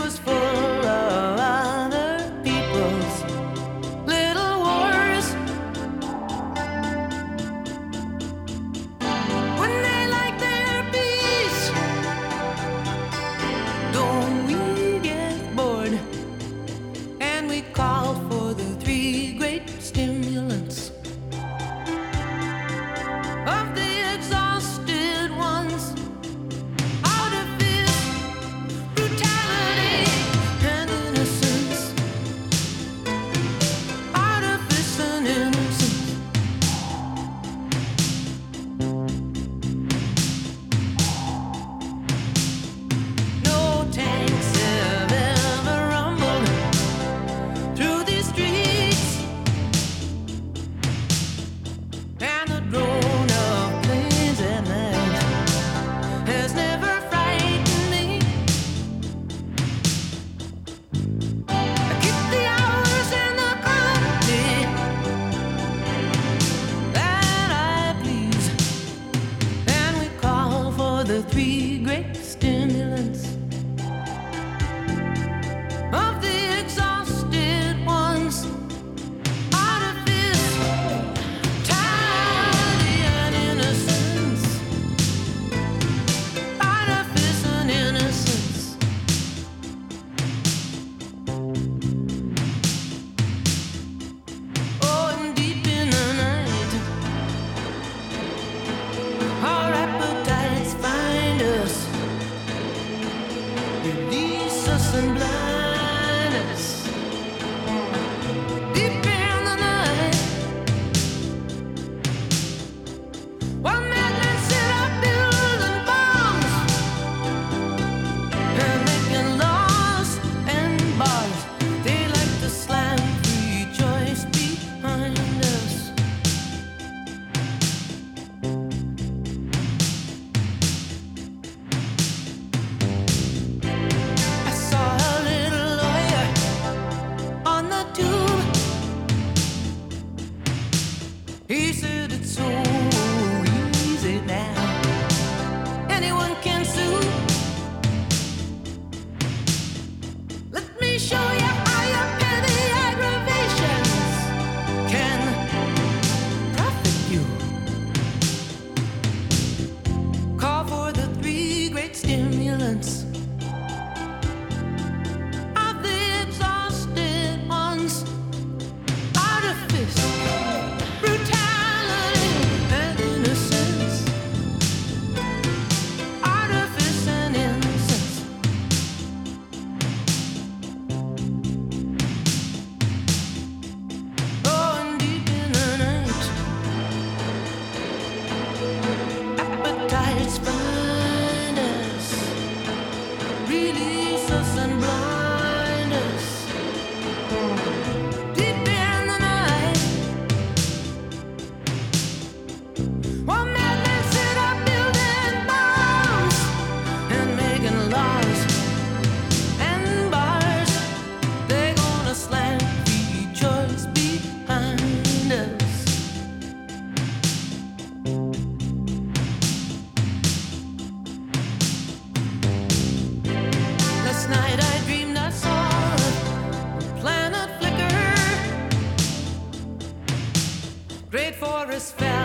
was full of other people's little wars. When they like their peace, don't we get bored? And we called for the three great stimulants of the exhausted ones. Artifice, brutality, and innocence. Artifice and innocence. No tanks have ever rumbled through these streets, and the drone of planes at night has never frightened me. I keep the hours and the company that I please, and we call for the three great stimulants of the exhausted ones. Artifice, brutality, and innocence. Artifice and innocence. Oh, and deep in the night, our appetites find us, release us and blind us. Deep in the night, while madmen sit up building bombs and making laws and bars, they like to slam free choice behind us. I saw a little lawyer on the tube. He said it's so easy now, anyone can sue. Let me show you how your petty aggravations can profit you. Call for the three great stimulants of the exhausted ones. Artifice, brutality, and innocence. Artifice and innocence. Oh, and deep in the night, appetites find us, release us and blind us. Deep in the night, while madmen sit up building bombs and making laws and bars, they gonna slam free choice behind us. Last night I dreamed I saw the planet flicker. Great forest fell